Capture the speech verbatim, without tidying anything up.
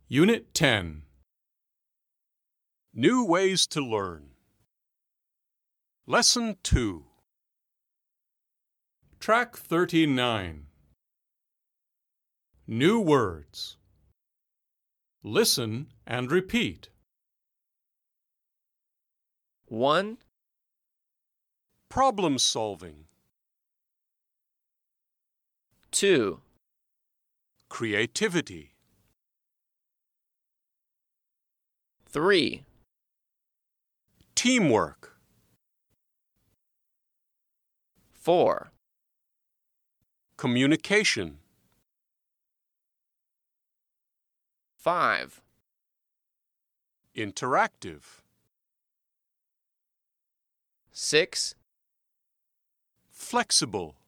Unit ten. New Ways to Learn. Lesson two. Track thirty-nine. New words. Listen and repeat. one, Problem solving. two, Creativity. three, Teamwork. four, Communication. five, Interactive. six, Flexible.